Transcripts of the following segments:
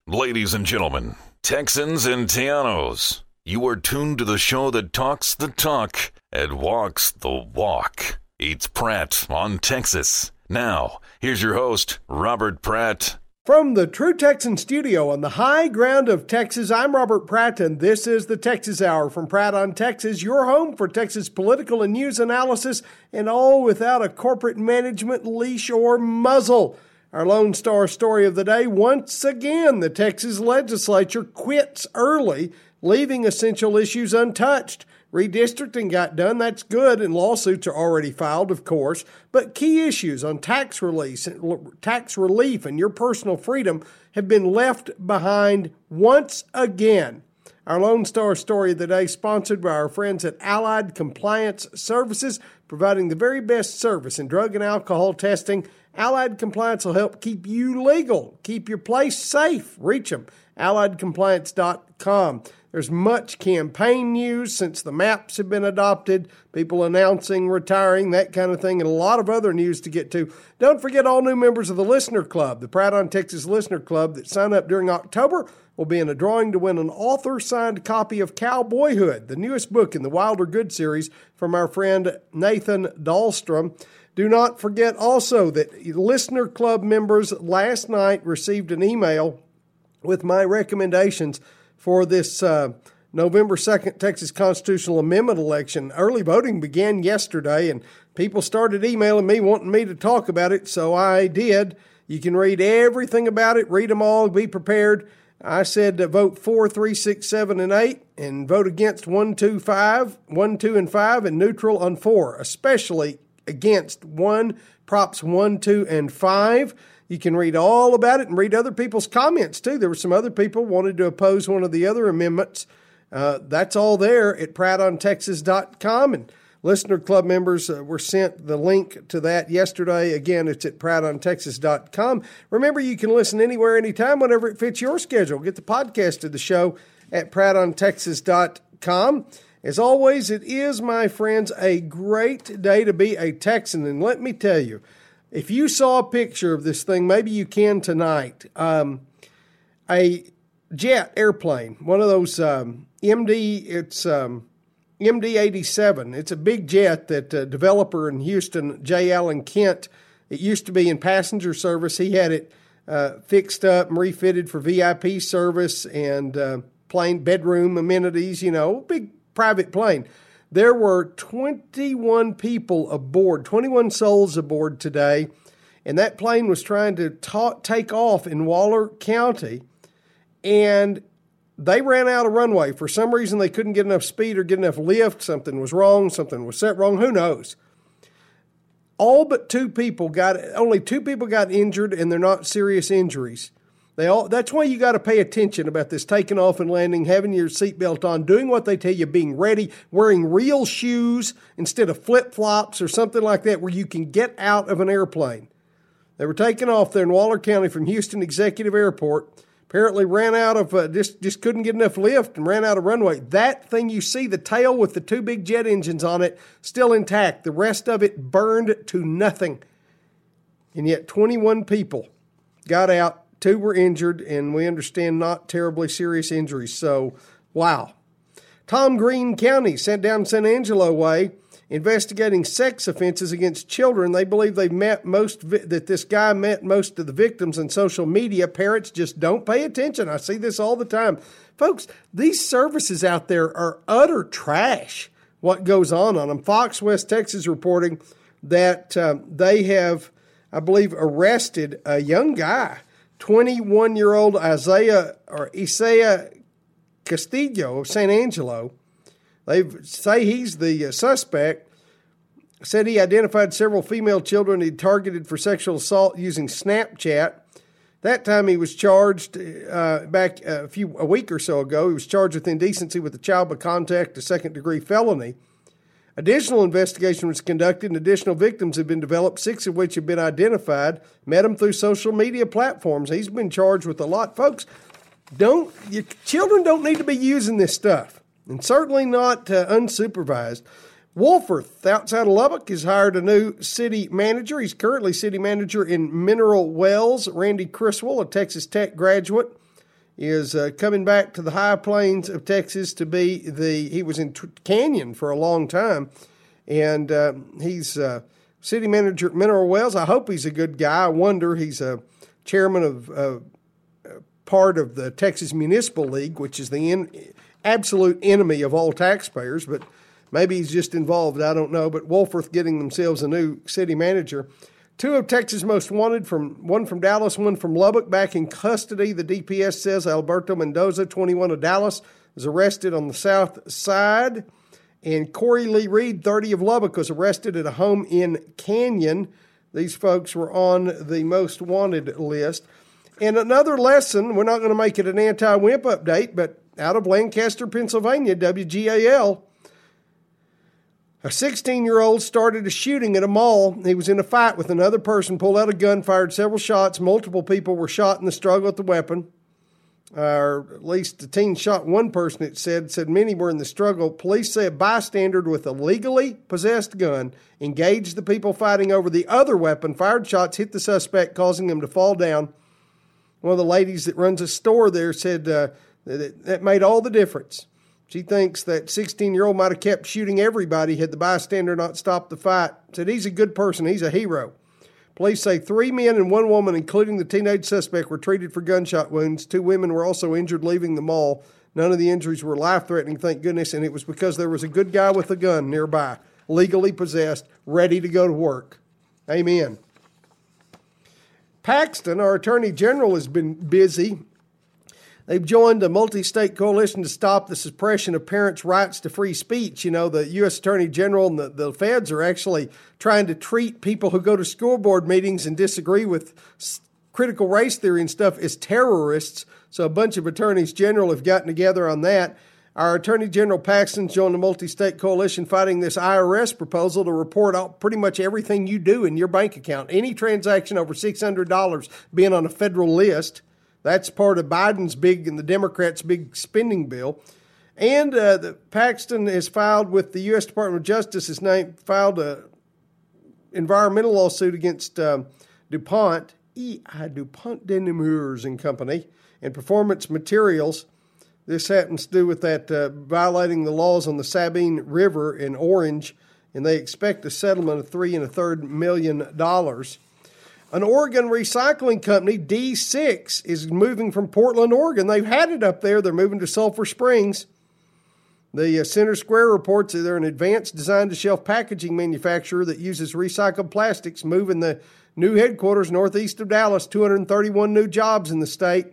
Ladies and gentlemen, Texans and Tejanos, you are tuned to the show that talks the talk and walks the walk. It's Pratt on Texas. Now, here's your host, Robert Pratt. From the True Texan studio on the high ground of Texas, I'm Robert Pratt, and this is the Texas Hour from Pratt on Texas, your home for Texas political and news analysis, and all without a corporate management leash or muzzle. Our Lone Star story of the day, once again, the Texas legislature quits early, leaving essential issues untouched. Redistricting got done, that's good, and lawsuits are already filed, of course. But key issues on tax relief and your personal freedom have been left behind once again. Our Lone Star story of the day, sponsored by our friends at Allied Compliance Services, providing the very best service in drug and alcohol testing. Allied Compliance will help keep you legal, keep your place safe. Reach them, alliedcompliance.com. There's much campaign news since the maps have been adopted, people announcing, retiring, that kind of thing, and a lot of other news to get to. Don't forget all new members of the Listener Club, the Pratt on Texas Listener Club that sign up during October will be in a drawing to win an author-signed copy of Cowboyhood, the newest book in the Wilder Good series from our friend Nathan Dahlstrom. Do not forget also that Listener Club members last night received an email with my recommendations for this November 2nd Texas Constitutional Amendment election. Early voting began yesterday, and people started emailing me wanting me to talk about it, so I did. You can read everything about it, read them all, be prepared. I said vote 4, 3, 6, 7, and 8, and vote against 1, 2, 5, 1, 2, and 5, and neutral on 4, especially against Props 1, 2, and 5. You can read all about it and read other people's comments, too. There were some other people wanted to oppose one of the other amendments. That's all there at prattontexas.com. And Listener Club members were sent the link to that yesterday. Again, it's at prattontexas.com. Remember, you can listen anywhere, anytime, whenever it fits your schedule. Get the podcast of the show at prattontexas.com. As always, it is, my friends, a great day to be a Texan. And let me tell you, if you saw a picture of this thing, maybe you can tonight, a jet airplane, one of those MD-87. It's a big jet that a developer in Houston, J. Allen Kent, it used to be in passenger service. He had it fixed up and refitted for VIP service and plane bedroom amenities, big private plane. There were 21 people aboard, 21 souls aboard today, and that plane was trying to take off in Waller County, and they ran out of runway. For some reason, they couldn't get enough speed or get enough lift. Something was wrong. Something was set wrong. Who knows? Only two people got injured, and they're not serious injuries. That's why you got to pay attention about this taking off and landing, having your seatbelt on, doing what they tell you, being ready, wearing real shoes instead of flip-flops or something like that where you can get out of an airplane. They were taking off there in Waller County from Houston Executive Airport. Apparently ran out of, just couldn't get enough lift and ran out of runway. That thing you see, the tail with the two big jet engines on it, still intact. The rest of it burned to nothing. And yet 21 people got out. 2 were injured, and we understand not terribly serious injuries. So, wow. Tom Green County sent down San Angelo way, investigating sex offenses against children. They believe that this guy met most of the victims in social media. Parents just don't pay attention. I see this all the time. Folks, these services out there are utter trash, what goes on them. Fox West Texas reporting that they have, I believe, arrested a young guy, 21-year-old Isaiah Castillo of San Angelo. They say he's the suspect. Said he identified several female children he'd targeted for sexual assault using Snapchat. That time he was charged back a week or so ago. He was charged with indecency with a child by contact, a second-degree felony. Additional investigation was conducted and additional victims have been developed, 6 of which have been identified, met him through social media platforms. He's been charged with a lot. Folks, your children don't need to be using this stuff, and certainly not unsupervised. Wolforth, outside of Lubbock, has hired a new city manager. He's currently city manager in Mineral Wells. Randy Criswell, a Texas Tech graduate, is coming back to the high plains of Texas to be he was in Canyon for a long time, and he's city manager at Mineral Wells. I hope he's a good guy. I wonder, he's a chairman of part of the Texas Municipal League, which is the absolute enemy of all taxpayers, but maybe he's just involved. I don't know. But Wolforth getting themselves a new city manager. Two of Texas' most wanted, one from Dallas, one from Lubbock, back in custody. The DPS says Alberto Mendoza, 21 of Dallas, was arrested on the south side. And Corey Lee Reed, 30 of Lubbock, was arrested at a home in Canyon. These folks were on the most wanted list. And another lesson, we're not going to make it an anti-WIMP update, but out of Lancaster, Pennsylvania, WGAL, a 16-year-old started a shooting at a mall. He was in a fight with another person, pulled out a gun, fired several shots. Multiple people were shot in the struggle with the weapon. Or at least the teen shot one person, it said many were in the struggle. Police say a bystander with a legally possessed gun engaged the people fighting over the other weapon, fired shots, hit the suspect, causing him to fall down. One of the ladies that runs a store there said that made all the difference. She thinks that 16-year-old might have kept shooting everybody had the bystander not stopped the fight. Said he's a good person. He's a hero. Police say 3 men and 1 woman, including the teenage suspect, were treated for gunshot wounds. 2 women were also injured leaving the mall. None of the injuries were life-threatening, thank goodness, and it was because there was a good guy with a gun nearby, legally possessed, ready to go to work. Amen. Paxton, our Attorney General, has been busy. They've joined a multi-state coalition to stop the suppression of parents' rights to free speech. You know, the U.S. Attorney General and the feds are actually trying to treat people who go to school board meetings and disagree with critical race theory and stuff as terrorists. So a bunch of attorneys general have gotten together on that. Our Attorney General Paxton joined the multi-state coalition fighting this IRS proposal to report out pretty much everything you do in your bank account. Any transaction over $600 being on a federal list. That's part of Biden's and the Democrats' big spending bill. And Paxton has filed with the U.S. Department of Justice, filed an environmental lawsuit against DuPont, DuPont de Nemours and Company, and Performance Materials. This happens to do with that violating the laws on the Sabine River in Orange, and they expect a settlement of $3.33 million. An Oregon recycling company, D6, is moving from Portland, Oregon. They've had it up there. They're moving to Sulphur Springs. The Center Square reports that they're an advanced design-to-shelf packaging manufacturer that uses recycled plastics, moving the new headquarters northeast of Dallas, 231 new jobs in the state.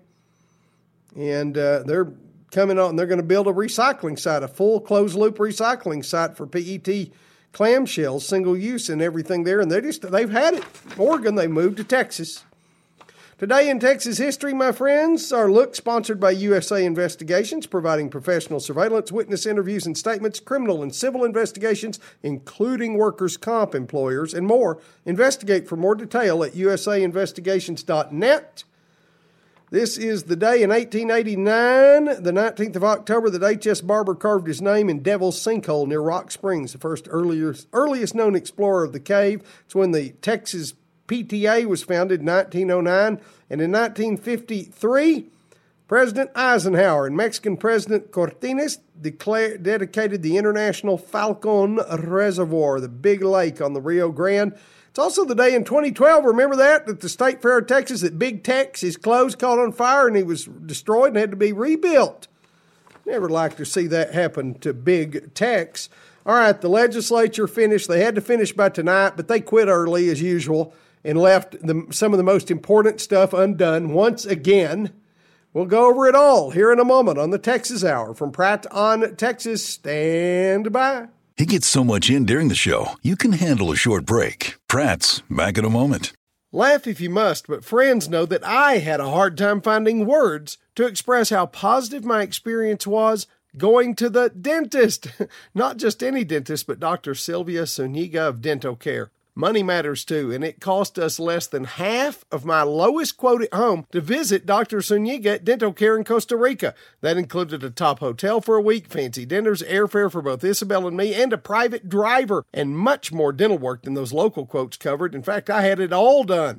And they're coming on. They're going to build a recycling site, a full closed-loop recycling site for PET clamshells, single use and everything there, and they've had it. Oregon, they moved to Texas. Today in Texas history, my friends, our look sponsored by USA Investigations, providing professional surveillance, witness interviews and statements, criminal and civil investigations, including workers' comp employers, and more. Investigate for more detail at usainvestigations.net. This is the day in 1889, the 19th of October, that H.S. Barber carved his name in Devil's Sinkhole near Rock Springs, the first earliest known explorer of the cave. It's when the Texas PTA was founded in 1909. And in 1953, President Eisenhower and Mexican President Cortines dedicated the International Falcon Reservoir, the big lake on the Rio Grande. It's also the day in 2012, remember that the State Fair of Texas, that Big Tex, his clothes caught on fire and he was destroyed and had to be rebuilt. Never like to see that happen to Big Tex. All right, the legislature finished. They had to finish by tonight, but they quit early as usual and left some of the most important stuff undone once again. We'll go over it all here in a moment on the Texas Hour. From Pratt on Texas, stand by. He gets so much in during the show, you can handle a short break. Pratt's back in a moment. Laugh if you must, but friends know that I had a hard time finding words to express how positive my experience was going to the dentist. Not just any dentist, but Dr. Sylvia Zuniga of Dental Care. Money matters too, and it cost us less than half of my lowest quote at home to visit Dr. Zuniga at Dental Care in Costa Rica. That included a top hotel for a week, fancy dinners, airfare for both Isabel and me, and a private driver, and much more dental work than those local quotes covered. In fact, I had it all done.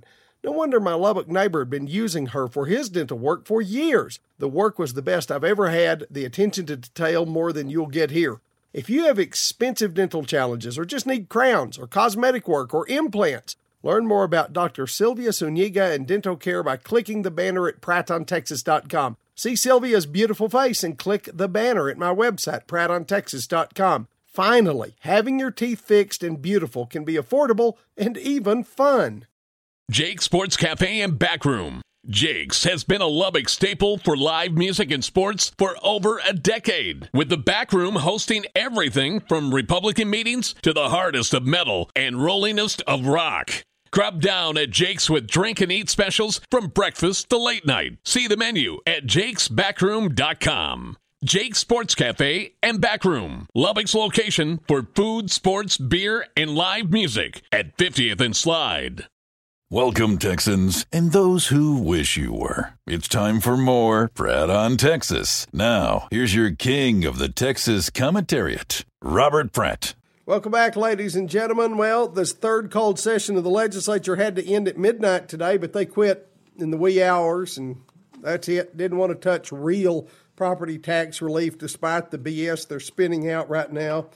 No wonder my Lubbock neighbor had been using her for his dental work for years. The work was the best I've ever had, the attention to detail more than you'll get here. If you have expensive dental challenges or just need crowns or cosmetic work or implants, learn more about Dr. Sylvia Zuniga and dental care by clicking the banner at PrattOnTexas.com. See Sylvia's beautiful face and click the banner at my website, PrattOnTexas.com. Finally, having your teeth fixed and beautiful can be affordable and even fun. Jake's Sports Cafe and Backroom. Jake's has been a Lubbock staple for live music and sports for over a decade, with the Backroom hosting everything from Republican meetings to the hardest of metal and rollingest of rock. Grub down at Jake's with drink and eat specials from breakfast to late night. See the menu at jakesbackroom.com. Jake's Sports Cafe and Backroom, Lubbock's location for food, sports, beer, and live music at 50th and Slide. Welcome, Texans, and those who wish you were. It's time for more Pratt on Texas. Now, here's your king of the Texas commentariat, Robert Pratt. Welcome back, ladies and gentlemen. Well, this third called session of the legislature had to end at midnight today, but they quit in the wee hours, and that's it. Didn't want to touch real property tax relief despite the BS they're spinning out right now.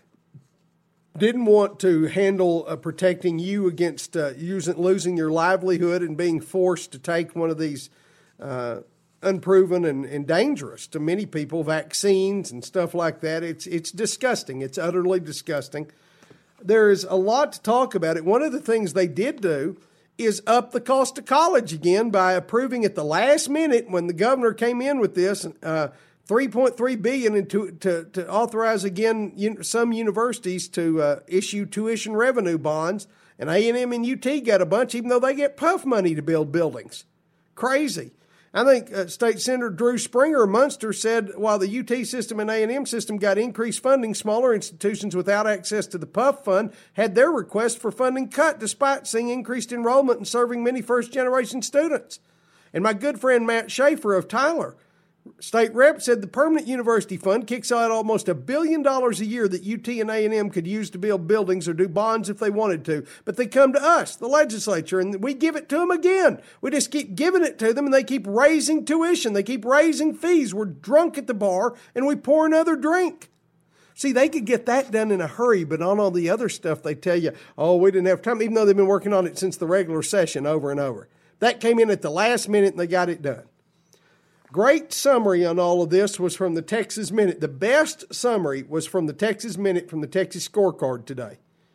Didn't want to handle protecting you against losing your livelihood and being forced to take one of these unproven and dangerous to many people vaccines and stuff like that. It's disgusting. It's utterly disgusting. There is a lot to talk about it. One of the things they did do is up the cost of college again by approving at the last minute when the governor came in with this $3.3 billion to authorize again some universities to issue tuition revenue bonds, and A&M and UT got a bunch, even though they get PUF money to build buildings. Crazy. I think State Senator Drew Springer of Munster said while the UT system and A&M system got increased funding, smaller institutions without access to the PUF fund had their request for funding cut despite seeing increased enrollment and serving many first-generation students. And my good friend Matt Schaefer of Tyler, state rep, said the permanent university fund kicks out almost $1 billion a year that UT and A&M could use to build buildings or do bonds if they wanted to. But they come to us, the legislature, and we give it to them again. We just keep giving it to them, and they keep raising tuition. They keep raising fees. We're drunk at the bar, and we pour another drink. See, they could get that done in a hurry, but on all the other stuff, they tell you, oh, we didn't have time, even though they've been working on it since the regular session over and over. That came in at the last minute, and they got it done. Great summary on all of this was from the Texas Minute. The best summary was from the Texas Minute from the Texas Scorecard today.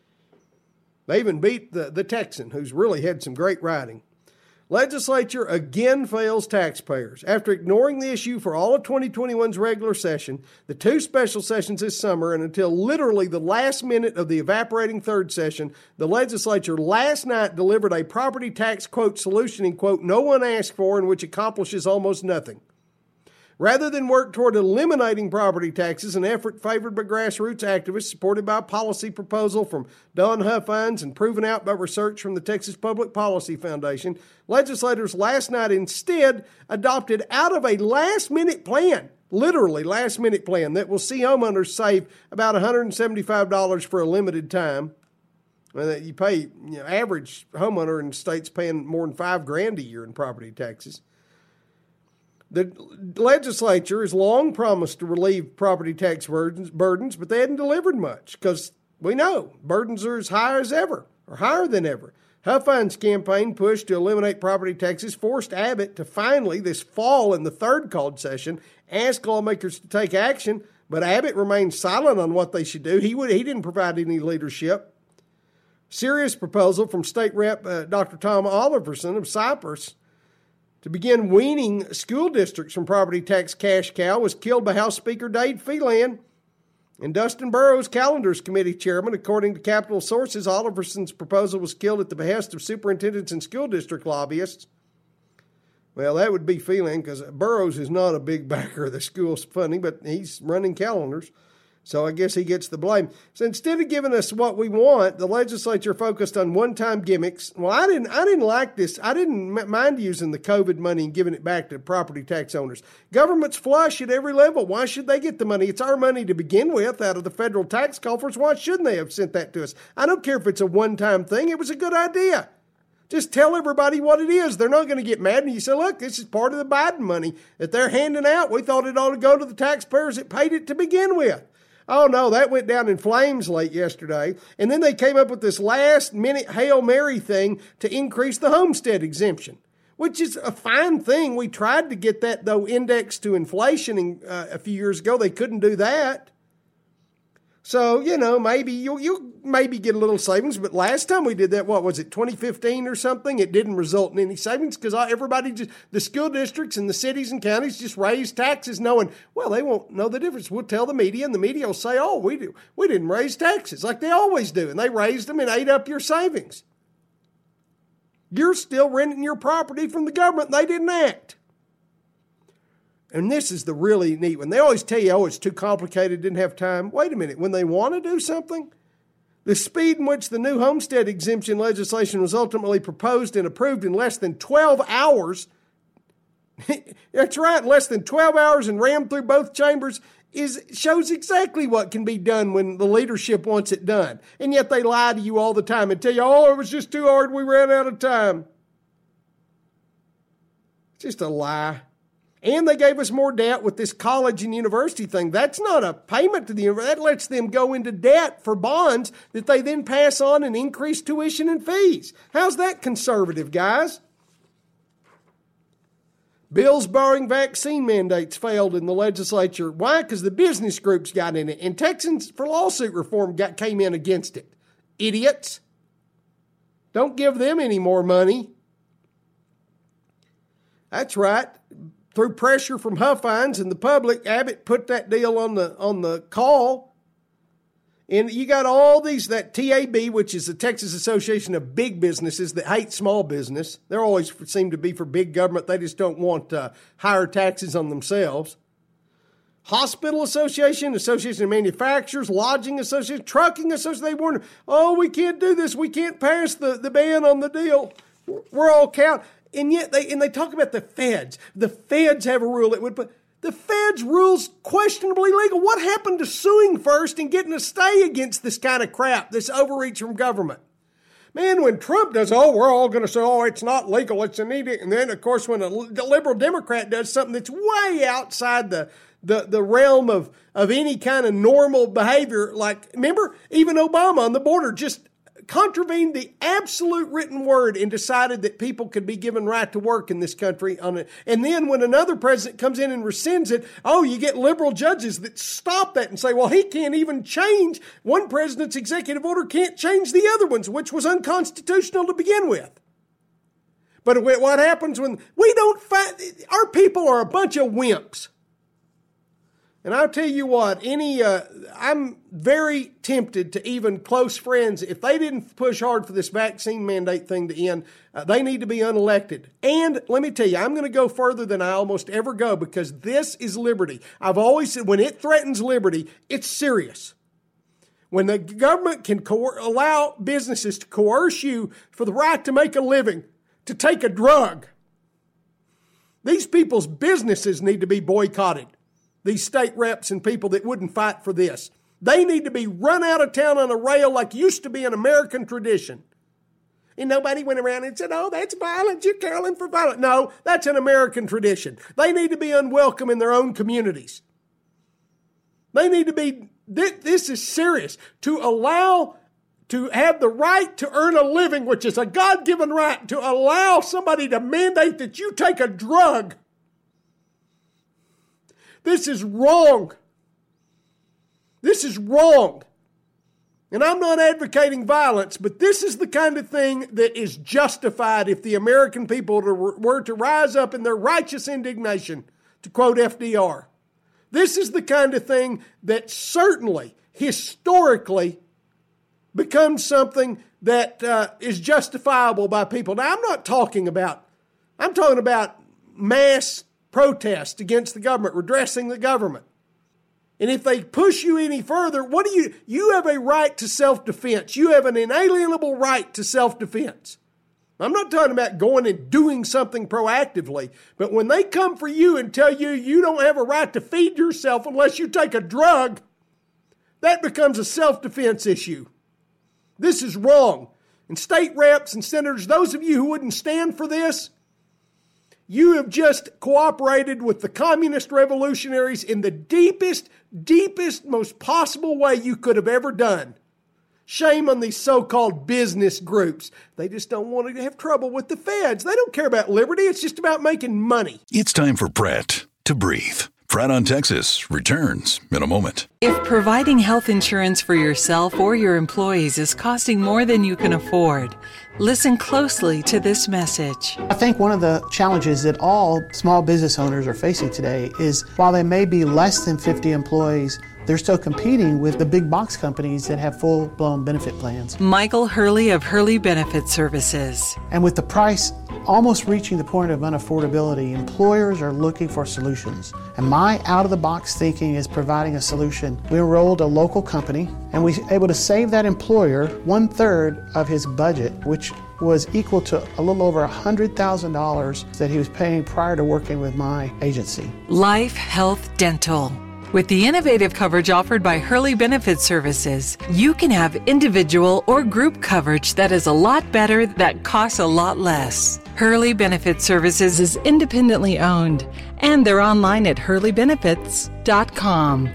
They even beat the Texan, who's really had some great writing. Legislature again fails taxpayers. After ignoring the issue for all of 2021's regular session, the two special sessions this summer, and until literally the last minute of the evaporating third session, the legislature last night delivered a property tax, quote, solution, in quote, no one asked for and which accomplishes almost nothing. Rather than work toward eliminating property taxes, an effort favored by grassroots activists, supported by a policy proposal from Don Huffines and proven out by research from the Texas Public Policy Foundation, legislators last night instead adopted out of a last-minute plan, literally last-minute plan, that will see homeowners save about $175 for a limited time. Well, you pay, average homeowner in the state's paying more than $5,000 a year in property taxes. The legislature has long promised to relieve property tax burdens, but they hadn't delivered much because we know burdens are as high as ever, or higher than ever. Huffines' campaign push to eliminate property taxes forced Abbott to finally, this fall in the third called session, ask lawmakers to take action, but Abbott remained silent on what they should do. He didn't provide any leadership. Serious proposal from State Rep. Dr. Tom Oliverson of Cypress to begin weaning school districts from property tax cash cow was killed by House Speaker Dade Phelan. And Dustin Burrows, Calendars Committee Chairman, according to Capitol sources, Oliverson's proposal was killed at the behest of superintendents and school district lobbyists. Well, that would be Phelan because Burrows is not a big backer of the school's funding, but he's running Calendars. So I guess he gets the blame. So instead of giving us what we want, the legislature focused on one-time gimmicks. Well, I didn't like this. I didn't mind using the COVID money and giving it back to property tax owners. Government's flush at every level. Why should they get the money? It's our money to begin with out of the federal tax coffers. Why shouldn't they have sent that to us? I don't care if it's a one-time thing. It was a good idea. Just tell everybody what it is. They're not going to get mad. And you say, look, this is part of the Biden money that they're handing out. We thought it ought to go to the taxpayers that paid it to begin with. Oh, no, that went down in flames late yesterday. And then they came up with this last-minute Hail Mary thing to increase the homestead exemption, which is a fine thing. We tried to get that, though, indexed to inflation a few years ago. They couldn't do that. So, maybe you'll maybe get a little savings. But last time we did that, what was it, 2015 or something? It didn't result in any savings because the school districts and the cities and counties just raised taxes knowing, well, they won't know the difference. We'll tell the media and the media will say, oh, we didn't raise taxes like they always do. And they raised them and ate up your savings. You're still renting your property from the government. They didn't act. And this is the really neat one. They always tell you, oh, it's too complicated, didn't have time. Wait a minute. When they want to do something, the speed in which the new homestead exemption legislation was ultimately proposed and approved in less than 12 hours, that's right, less than 12 hours and rammed through both chambers, shows exactly what can be done when the leadership wants it done. And yet they lie to you all the time and tell you, oh, it was just too hard, we ran out of time. It's just a lie. And they gave us more debt with this college and university thing. That's not a payment to the university. That lets them go into debt for bonds that they then pass on and increase tuition and fees. How's that conservative, guys? Bills barring vaccine mandates failed in the legislature. Why? Because the business groups got in it. And Texans for lawsuit reform came in against it. Idiots. Don't give them any more money. That's right. Through pressure from Huffines and the public, Abbott put that deal on the call. And you got all these, that TAB, which is the Texas Association of Big Businesses that hate small business. They always seem to be for big government. They just don't want higher taxes on themselves. Hospital Association, Association of Manufacturers, Lodging Association, Trucking Association. They warn, oh, we can't do this. We can't pass the ban on the deal. We're all counting. And yet they talk about the feds. The feds have a rule that would put the feds rules questionably legal. What happened to suing first and getting a stay against this kind of crap, this overreach from government? Man, when Trump does, oh, we're all going to say, oh, it's not legal, it's an edict. And then, of course, when a liberal Democrat does something that's way outside the realm of any kind of normal behavior, like, remember, even Obama on the border just contravened the absolute written word and decided that people could be given right to work in this country. And then when another president comes in and rescinds it, oh, you get liberal judges that stop that and say, well, he can't even change. One president's executive order can't change the other one's, which was unconstitutional to begin with. But what happens when we don't fight? Our people are a bunch of wimps. And I'll tell you what, I'm very tempted to even close friends, if they didn't push hard for this vaccine mandate thing to end, they need to be unelected. And let me tell you, I'm going to go further than I almost ever go because this is liberty. I've always said when it threatens liberty, it's serious. When the government can allow businesses to coerce you for the right to make a living, to take a drug, these people's businesses need to be boycotted. These state reps and people that wouldn't fight for this. They need to be run out of town on a rail like used to be an American tradition. And nobody went around and said, oh, that's violent. You're caroling for violence. No, that's an American tradition. They need to be unwelcome in their own communities. They need to be, this is serious. To have the right to earn a living, which is a God-given right, to allow somebody to mandate that you take a drug. This is wrong. This is wrong. And I'm not advocating violence, but this is the kind of thing that is justified if the American people were to rise up in their righteous indignation, to quote FDR. This is the kind of thing that certainly, historically, becomes something that is justifiable by people. Now, I'm talking about mass protest against the government, redressing the government. And if they push you any further, you have a right to self-defense. You have an inalienable right to self-defense. I'm not talking about going and doing something proactively, but when they come for you and tell you you don't have a right to feed yourself unless you take a drug, that becomes a self-defense issue. This is wrong. And state reps and senators, those of you who wouldn't stand for this, you have just cooperated with the communist revolutionaries in the deepest, most possible way you could have ever done. Shame on these so-called business groups. They just don't want to have trouble with the feds. They don't care about liberty. It's just about making money. It's time for Pratt to breathe. Pratt on Texas returns in a moment. If providing health insurance for yourself or your employees is costing more than you can afford, listen closely to this message. I think one of the challenges that all small business owners are facing today is while they may be less than 50 employees, they're still competing with the big box companies that have full-blown benefit plans. Michael Hurley of Hurley Benefit Services. And with the price almost reaching the point of unaffordability, employers are looking for solutions. And my out-of-the-box thinking is providing a solution. We enrolled a local company, and we were able to save that employer 1/3 of his budget, which was equal to a little over $100,000 that he was paying prior to working with my agency. Life Health Dental. With the innovative coverage offered by Hurley Benefit Services, you can have individual or group coverage that is a lot better, that costs a lot less. Hurley Benefit Services is independently owned, and they're online at hurleybenefits.com.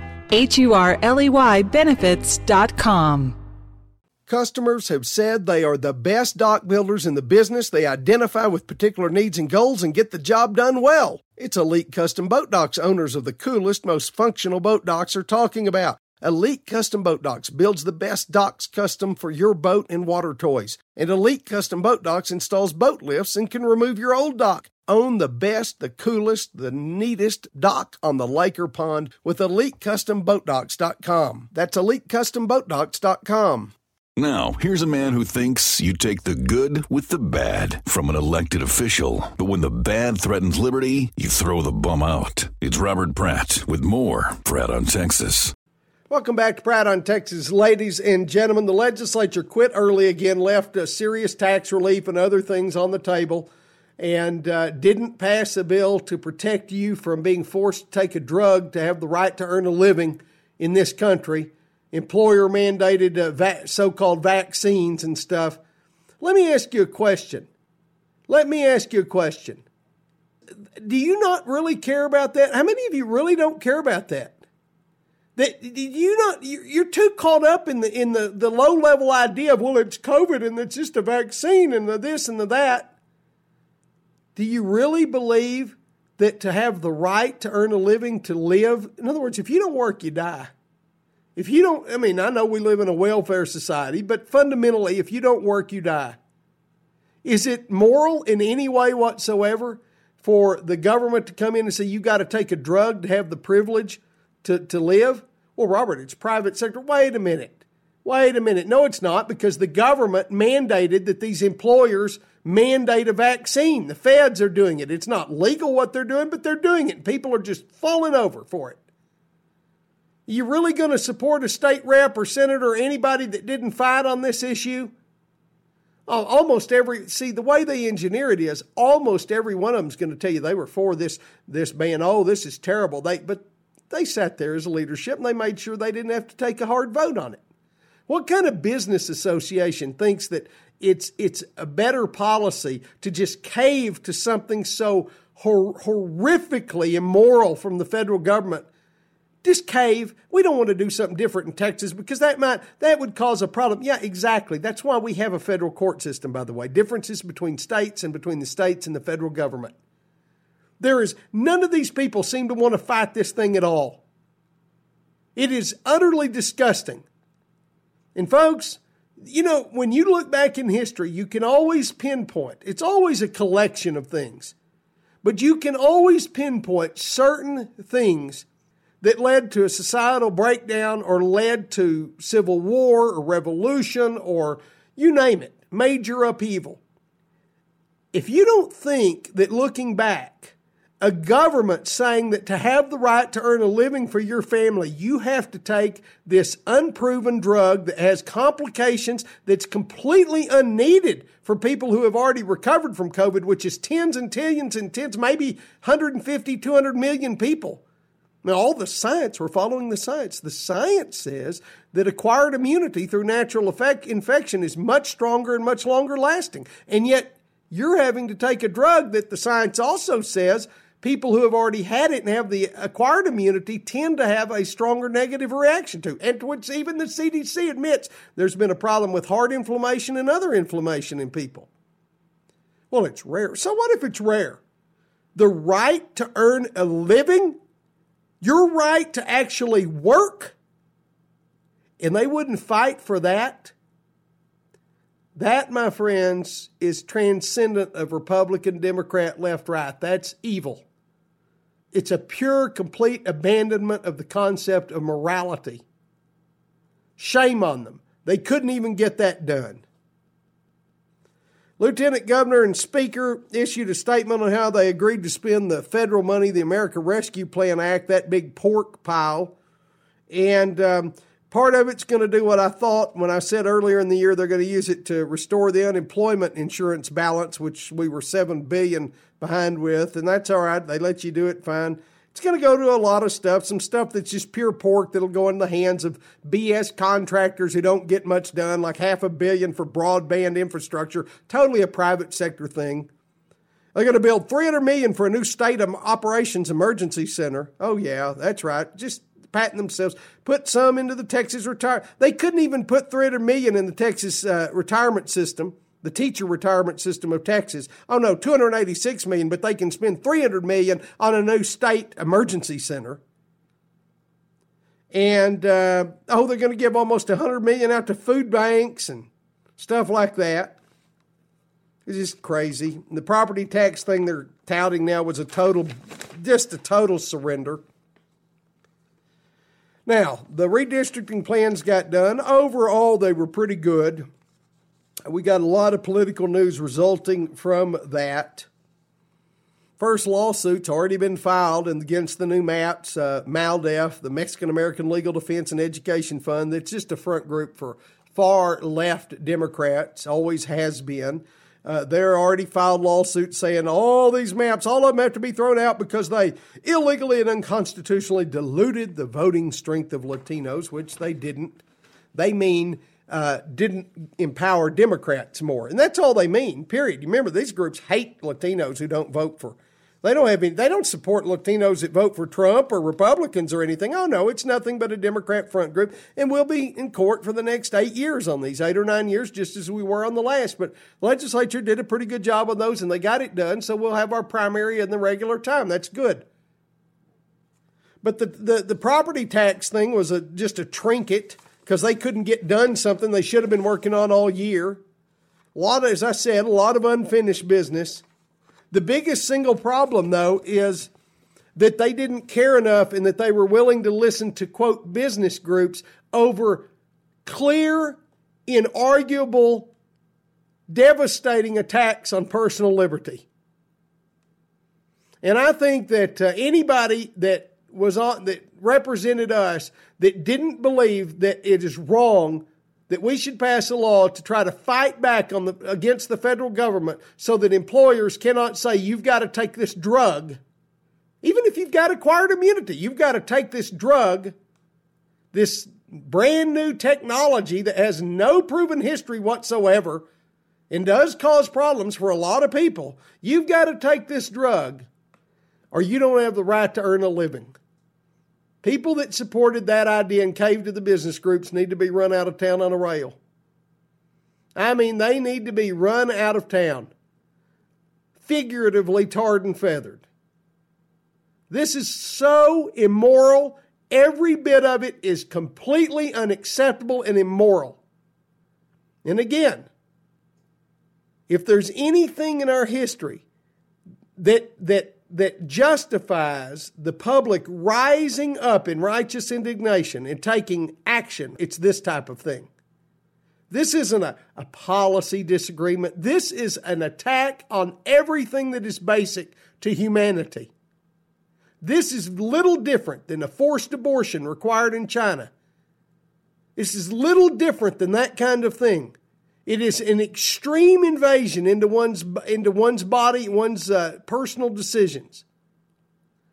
HURLEY benefits.com. Customers have said they are the best dock builders in the business. They identify with particular needs and goals and get the job done well. It's Elite Custom Boat Docks, owners of the coolest, most functional boat docks, are talking about. Elite Custom Boat Docks builds the best docks custom for your boat and water toys. And Elite Custom Boat Docks installs boat lifts and can remove your old dock. Own the best, the coolest, the neatest dock on the lake or pond with EliteCustomBoatDocks.com. That's EliteCustomBoatDocks.com. Now, here's a man who thinks you take the good with the bad from an elected official. But when the bad threatens liberty, you throw the bum out. It's Robert Pratt with more Pratt on Texas. Welcome back to Pratt on Texas. Ladies and gentlemen, the legislature quit early again, left serious tax relief and other things on the table, and didn't pass a bill to protect you from being forced to take a drug to have the right to earn a living in this country. Employer-mandated so-called vaccines and stuff. Let me ask you a question. Do you not really care about that? How many of you really don't care about that? You're too caught up in the low-level idea of, well, it's COVID and it's just a vaccine and the this and the that. Do you really believe that to have the right to earn a living, to live, in other words, if you don't work, you die. If you don't, I know we live in a welfare society, but fundamentally, if you don't work, you die. Is it moral in any way whatsoever for the government to come in and say, you got to take a drug to have the privilege to live? Well, Robert, it's private sector. Wait a minute. No, it's not, because the government mandated that these employers mandate a vaccine. The feds are doing it. It's not legal what they're doing, but they're doing it. People are just falling over for it. You really going to support a state rep or senator or anybody that didn't fight on this issue? The way they engineer it is almost every one of them is going to tell you they were for this ban. Oh, this is terrible. But they sat there as a leadership and they made sure they didn't have to take a hard vote on it. What kind of business association thinks that it's a better policy to just cave to something so horrifically immoral from the federal government? Just cave. We don't want to do something different in Texas because that would cause a problem. Yeah, exactly. That's why we have a federal court system, by the way. Differences between states and between the states and the federal government. None of these people seem to want to fight this thing at all. It is utterly disgusting. And folks, when you look back in history, you can always pinpoint. It's always a collection of things. But you can always pinpoint certain things that led to a societal breakdown or led to civil war or revolution or you name it, major upheaval. If you don't think that looking back, a government saying that to have the right to earn a living for your family, you have to take this unproven drug that has complications that's completely unneeded for people who have already recovered from COVID, which is tens and tens and tens, maybe 150, 200 million people. Now, all the science, we're following the science. The science says that acquired immunity through natural infection is much stronger and much longer lasting. And yet, you're having to take a drug that the science also says people who have already had it and have the acquired immunity tend to have a stronger negative reaction to, and to which even the CDC admits there's been a problem with heart inflammation and other inflammation in people. Well, it's rare. So what if it's rare? The right to earn a living, your right to actually work, and they wouldn't fight for that? That, my friends, is transcendent of Republican, Democrat, left, right. That's evil. It's a pure, complete abandonment of the concept of morality. Shame on them. They couldn't even get that done. Lieutenant Governor and Speaker issued a statement on how they agreed to spend the federal money, the American Rescue Plan Act, that big pork pile. And part of it's going to do what I thought when I said earlier in the year they're going to use it to restore the unemployment insurance balance, which we were $7 billion behind with. And that's all right. They let you do it fine. It's going to go to a lot of stuff, some stuff that's just pure pork that'll go in the hands of BS contractors who don't get much done, like $500 million for broadband infrastructure, totally a private sector thing. They're going to build $300 million for a new state operations emergency center. Oh, yeah, that's right. Just patting themselves. Put some into the Texas retirement. They couldn't even put $300 million in the Texas retirement system, the teacher retirement system of Texas. Oh, no, $286 million, but they can spend $300 million on a new state emergency center. And, they're going to give almost $100 million out to food banks and stuff like that. It's just crazy. The property tax thing they're touting now was a total surrender. Now, the redistricting plans got done. Overall, they were pretty good. We got a lot of political news resulting from that. First lawsuit's already been filed against the new MAPS, MALDEF, the Mexican American Legal Defense and Education Fund. That's just a front group for far left Democrats, always has been. They're already filed lawsuits saying all these maps, all of them have to be thrown out because they illegally and unconstitutionally diluted the voting strength of Latinos, which they didn't. They mean didn't empower Democrats more. And that's all they mean, period. You remember, these groups hate Latinos who don't vote for. They don't support Latinos that vote for Trump or Republicans or anything. Oh, no, it's nothing but a Democrat front group. And we'll be in court for the next 8 years on these, 8 or 9 years, just as we were on the last. But the legislature did a pretty good job on those, and they got it done. So we'll have our primary in the regular time. That's good. But the property tax thing was just a trinket because they couldn't get done something they should have been working on all year. As I said, a lot of unfinished business. The biggest single problem, though, is that they didn't care enough and that they were willing to listen to, quote, business groups over clear, inarguable, devastating attacks on personal liberty. And I think that anybody that represented us that didn't believe that it is wrong that we should pass a law to try to fight back against the federal government so that employers cannot say, you've got to take this drug. Even if you've got acquired immunity, you've got to take this drug, this brand new technology that has no proven history whatsoever and does cause problems for a lot of people. You've got to take this drug or you don't have the right to earn a living. People that supported that idea and caved to the business groups need to be run out of town on a rail. I mean, they need to be run out of town, figuratively tarred and feathered. This is so immoral. Every bit of it is completely unacceptable and immoral. And again, if there's anything in our history that justifies the public rising up in righteous indignation and taking action, it's this type of thing. This isn't a policy disagreement. This is an attack on everything that is basic to humanity. This is little different than a forced abortion required in China. This is little different than that kind of thing. It is an extreme invasion into one's body, one's personal decisions.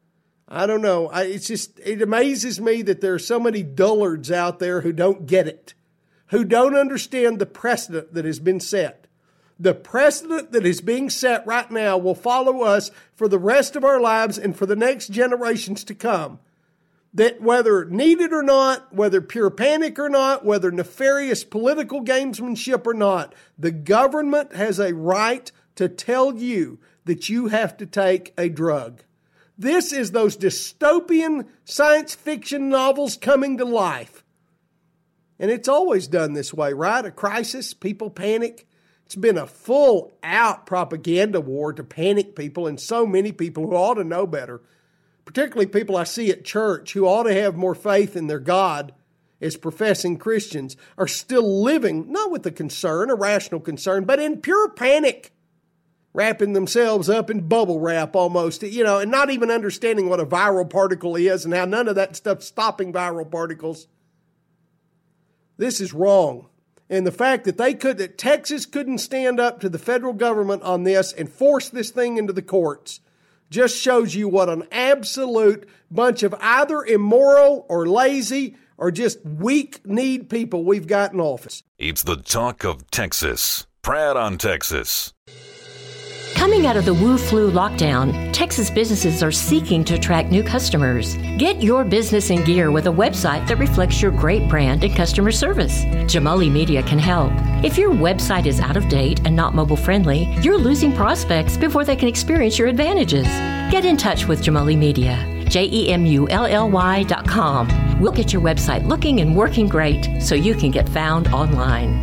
I don't know. It amazes me that there are so many dullards out there who don't get it, who don't understand the precedent that has been set. The precedent that is being set right now will follow us for the rest of our lives and for the next generations to come. That whether needed or not, whether pure panic or not, whether nefarious political gamesmanship or not, the government has a right to tell you that you have to take a drug. This is those dystopian science fiction novels coming to life. And it's always done this way, right? A crisis, people panic. It's been a full-out propaganda war to panic people, and so many people who ought to know better, particularly people I see at church who ought to have more faith in their God as professing Christians, are still living, not with a concern, a rational concern, but in pure panic, wrapping themselves up in bubble wrap almost, and not even understanding what a viral particle is and how none of that stuff's stopping viral particles. This is wrong. And the fact that Texas couldn't stand up to the federal government on this and force this thing into the courts just shows you what an absolute bunch of either immoral or lazy or just weak-kneed people we've got in office. It's the talk of Texas. Pratt on Texas. Coming out of the Wu-Flu lockdown, Texas businesses are seeking to attract new customers. Get your business in gear with a website that reflects your great brand and customer service. Jamali Media can help. If your website is out of date and not mobile friendly, you're losing prospects before they can experience your advantages. Get in touch with Jamali Media. JEMULLY.com. We'll get your website looking and working great so you can get found online.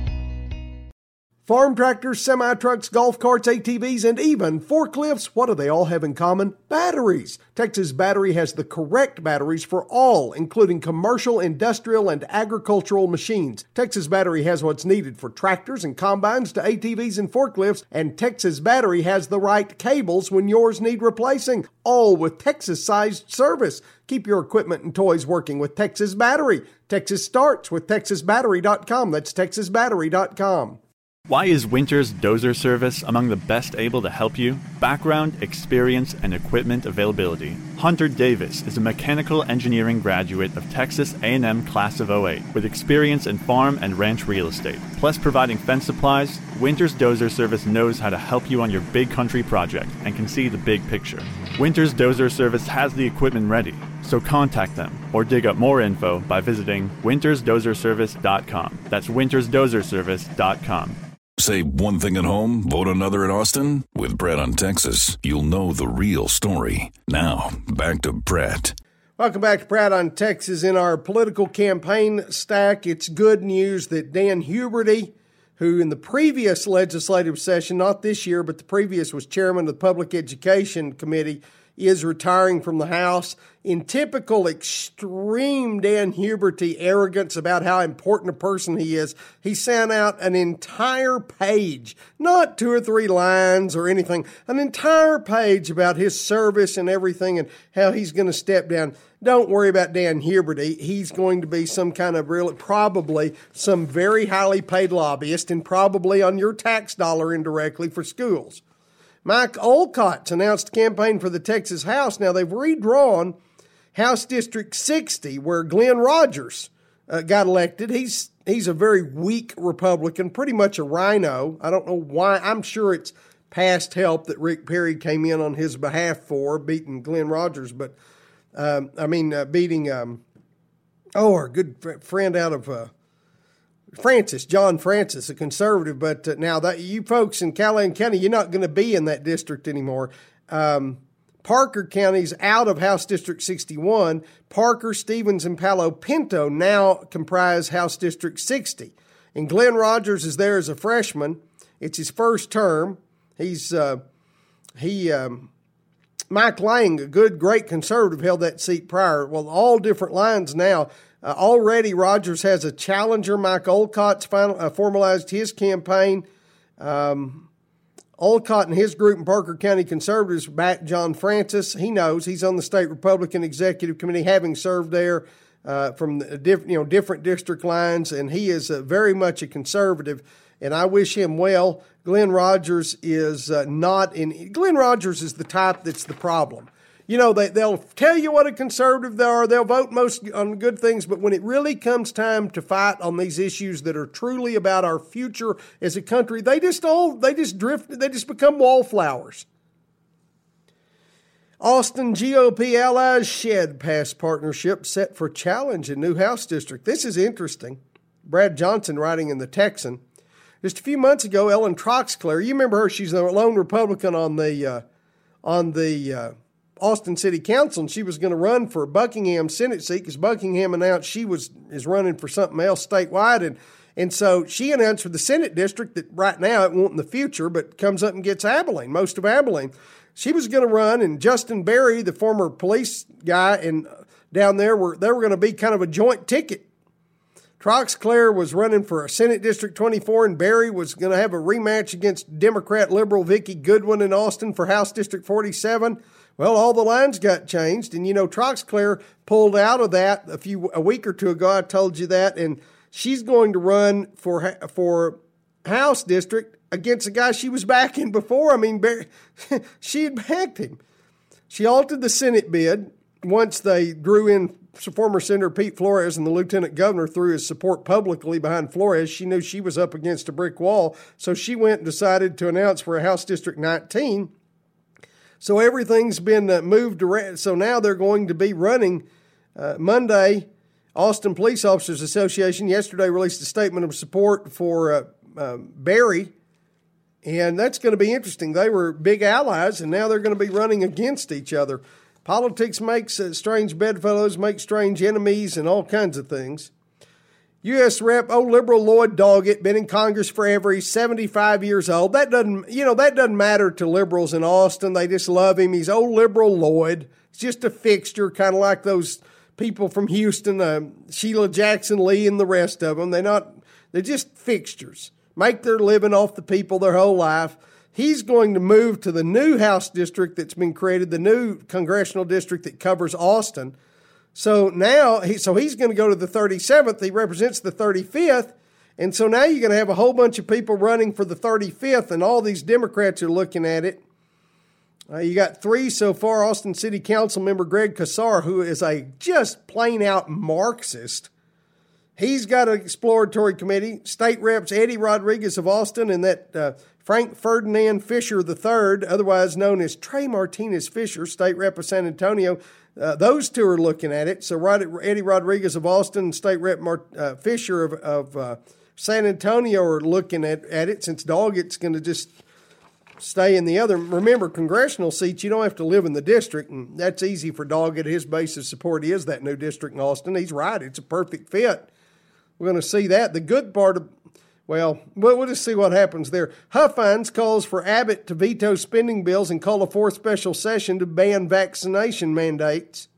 Farm tractors, semi-trucks, golf carts, ATVs, and even forklifts, what do they all have in common? Batteries. Texas Battery has the correct batteries for all, including commercial, industrial, and agricultural machines. Texas Battery has what's needed for tractors and combines to ATVs and forklifts, and Texas Battery has the right cables when yours need replacing, all with Texas-sized service. Keep your equipment and toys working with Texas Battery. Texas starts with TexasBattery.com. That's TexasBattery.com. Why is Winters Dozer Service among the best able to help you? Background, experience, and equipment availability. Hunter Davis is a mechanical engineering graduate of Texas A&M Class of 08 with experience in farm and ranch real estate. Plus providing fence supplies, Winters Dozer Service knows how to help you on your big country project and can see the big picture. Winters Dozer Service has the equipment ready, so contact them or dig up more info by visiting wintersdozerservice.com. That's wintersdozerservice.com. Say one thing at home, vote another at Austin? With Pratt on Texas, you'll know the real story. Now, back to Pratt. Welcome back to Pratt on Texas. In our political campaign stack, it's good news that Dan Huberty, who in the previous legislative session, not this year, but the previous, was chairman of the Public Education Committee, is retiring from the House. In typical extreme Dan Huberty arrogance about how important a person he is, he sent out an entire page, not 2 or 3 lines or anything, an entire page about his service and everything and how he's going to step down. Don't worry about Dan Huberty. He's going to be some kind of probably some very highly paid lobbyist and probably on your tax dollar indirectly for schools. Mike Olcott's announced a campaign for the Texas House. Now, they've redrawn House District 60, where Glenn Rogers got elected. He's a very weak Republican, pretty much a rhino. I don't know why. I'm sure it's past help that Rick Perry came in on his behalf for, beating Glenn Rogers. But, beating, our good friend out of John Francis, a conservative, but now that you folks in Callahan County, you're not going to be in that district anymore. Parker County's out of House District 61. Parker, Stevens, and Palo Pinto now comprise House District 60. And Glenn Rogers is there as a freshman. It's his first term. Mike Lang, a great conservative, held that seat prior. Well, all different lines now. Already, Rogers has a challenger. Mike Olcott's formalized his campaign. Olcott and his group in Parker County Conservatives backed John Francis. He knows he's on the state Republican Executive Committee, having served there from different district lines, and he is very much a conservative. And I wish him well. Glenn Rogers is Glenn Rogers is the type that's the problem. they'll tell you what a conservative they are. They'll vote most on good things. But when it really comes time to fight on these issues that are truly about our future as a country, they just drift. They just become wallflowers. Austin GOP allies shed past partnership set for challenge in new House district. This is interesting. Brad Johnson writing in the Texan. Just a few months ago, Ellen Troxclair, you remember her, she's the lone Republican on the Austin City Council, and she was going to run for Buckingham Senate seat because Buckingham announced she is running for something else statewide, and so she announced for the Senate district that right now it won't in the future, but comes up and gets Abilene, most of Abilene. She was going to run, and Justin Berry, the former police guy, and down there they were going to be kind of a joint ticket. Troxclair was running for Senate District 24, and Berry was going to have a rematch against Democrat liberal Vicki Goodwin in Austin for House District 47. Well, all the lines got changed, and Troxclair pulled out of that a week or two ago. I told you that, and she's going to run for House District against a guy she was backing before. I mean, she had backed him. She altered the Senate bid once they drew in former Senator Pete Flores, and the lieutenant governor threw his support publicly behind Flores. She knew she was up against a brick wall, so she went and decided to announce for House District 19. So everything's been moved around. So now they're going to be running Monday. Austin Police Officers Association yesterday released a statement of support for Berry, and that's going to be interesting. They were big allies, and now they're going to be running against each other. Politics makes strange bedfellows, makes strange enemies, and all kinds of things. U.S. Rep. Old Liberal Lloyd Doggett, been in Congress forever. He's 75 years old. That doesn't matter to liberals in Austin. They just love him. He's Old Liberal Lloyd. He's just a fixture, kind of like those people from Houston, Sheila Jackson Lee and the rest of them. They're just fixtures. Make their living off the people their whole life. He's going to move to the new House district that's been created, the new congressional district that covers Austin. So now, he's going to go to the 37th. He represents the 35th. And so now you're going to have a whole bunch of people running for the 35th, and all these Democrats are looking at it. You got 3 so far. Austin City Council member Greg Casar, who is a just plain out Marxist. He's got an exploratory committee. State Reps Eddie Rodriguez of Austin and that Frank Ferdinand Fisher III, otherwise known as Trey Martinez Fisher, State Rep of San Antonio. Those two are looking at it. So Eddie Rodriguez of Austin and State Rep Fisher of San Antonio are looking at it, since Doggett's going to just stay in the other. Remember, congressional seats, you don't have to live in the district, and that's easy for Doggett. His base of support is that new district in Austin. He's right. It's a perfect fit. We're going to see that. The good part of, we'll just see what happens there. Huffines calls for Abbott to veto spending bills and call a 4th special session to ban vaccination mandates.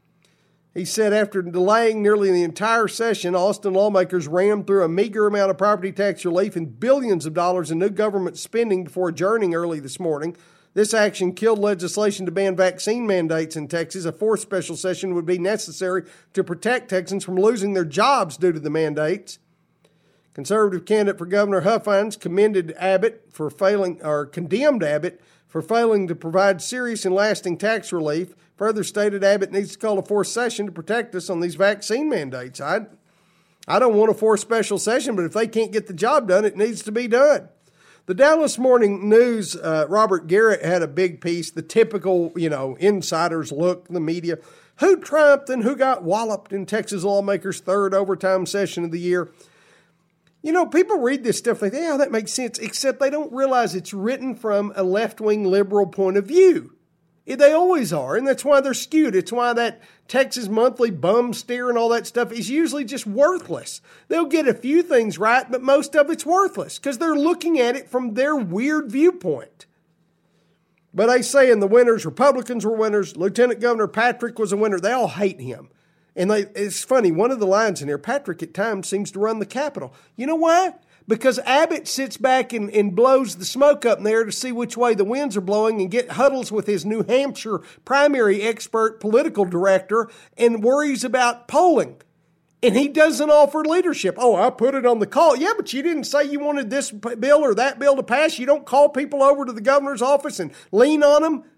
He said after delaying nearly the entire session, Austin lawmakers rammed through a meager amount of property tax relief and billions of dollars in new government spending before adjourning early this morning. This action killed legislation to ban vaccine mandates in Texas. A 4th special session would be necessary to protect Texans from losing their jobs due to the mandates. Conservative candidate for Governor Huffines condemned Abbott for failing to provide serious and lasting tax relief. Further stated Abbott needs to call a 4th session to protect us on these vaccine mandates. I don't want a 4th special session, but if they can't get the job done, it needs to be done. The Dallas Morning News, Robert Garrett had a big piece, the typical, insiders look, the media. Who triumphed and who got walloped in Texas lawmakers' 3rd overtime session of the year? People read this stuff, they think, that makes sense, except they don't realize it's written from a left-wing liberal point of view. They always are, and that's why they're skewed. It's why that Texas Monthly bum steer and all that stuff is usually just worthless. They'll get a few things right, but most of it's worthless because they're looking at it from their weird viewpoint. But they say in the winners, Republicans were winners. Lieutenant Governor Patrick was a winner. They all hate him. And it's funny, one of the lines in here, Patrick at times seems to run the Capitol. You know why? Because Abbott sits back and blows the smoke up in there to see which way the winds are blowing and huddles with his New Hampshire primary expert political director and worries about polling. And he doesn't offer leadership. Oh, I put it on the call. Yeah, but you didn't say you wanted this bill or that bill to pass. You don't call people over to the governor's office and lean on them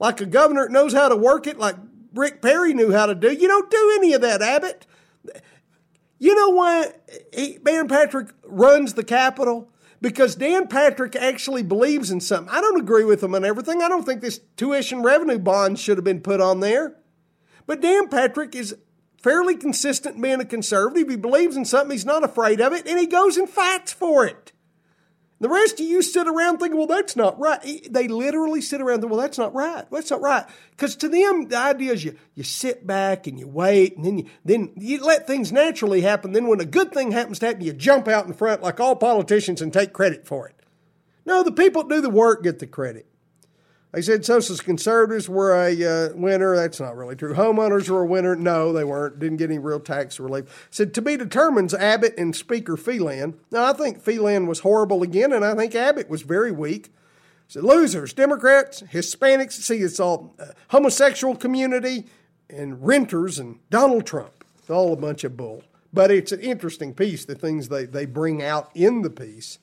like a governor that knows how to work it, like Rick Perry knew how to do. You don't do any of that, Abbott. You know why Dan Patrick runs the Capitol? Because Dan Patrick actually believes in something. I don't agree with him on everything. I don't think this tuition revenue bond should have been put on there. But Dan Patrick is fairly consistent in being a conservative. He believes in something. He's not afraid of it, and he goes and fights for it. The rest of you sit around thinking, well, that's not right. They literally sit around thinking, well, that's not right. That's not right. Because to them, the idea is you sit back and you wait, and then you let things naturally happen. Then when a good thing happens to happen, you jump out in front like all politicians and take credit for it. No, the people that do the work get the credit. They said Socialist conservatives were a winner. That's not really true. Homeowners were a winner. No, they weren't. Didn't get any real tax relief. Said to be determined, Abbott and Speaker Phelan. Now, I think Phelan was horrible again, and I think Abbott was very weak. Said losers, Democrats, Hispanics. See, it's all homosexual community and renters and Donald Trump. It's all a bunch of bull. But it's an interesting piece, the things they bring out in the piece.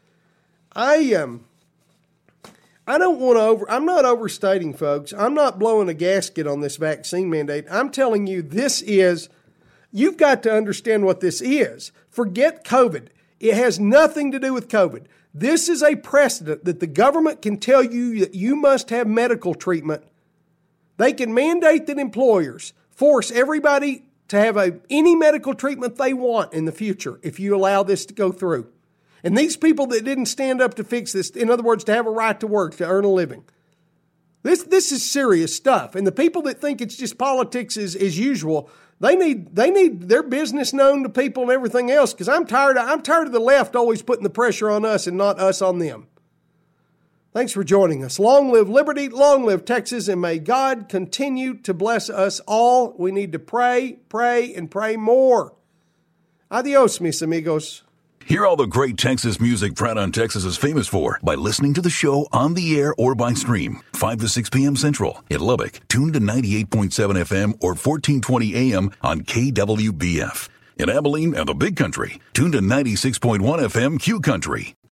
I'm not overstating, folks. I'm not blowing a gasket on this vaccine mandate. I'm telling you you've got to understand what this is. Forget COVID. It has nothing to do with COVID. This is a precedent that the government can tell you that you must have medical treatment. They can mandate that employers force everybody to have any medical treatment they want in the future if you allow this to go through. And these people that didn't stand up to fix this, in other words, to have a right to work, to earn a living, this is serious stuff. And the people that think it's just politics as usual, they need their business known to people and everything else. Because I'm tired of the left always putting the pressure on us and not us on them. Thanks for joining us. Long live liberty, long live Texas, and may God continue to bless us all. We need to pray, and pray more. Adios, mis amigos. Hear all the great Texas music Pratt on Texas is famous for by listening to the show on the air or by stream. 5 to 6 p.m. Central. In Lubbock, tune to 98.7 FM or 1420 AM on KWBF. In Abilene and the Big Country, tune to 96.1 FM Q Country.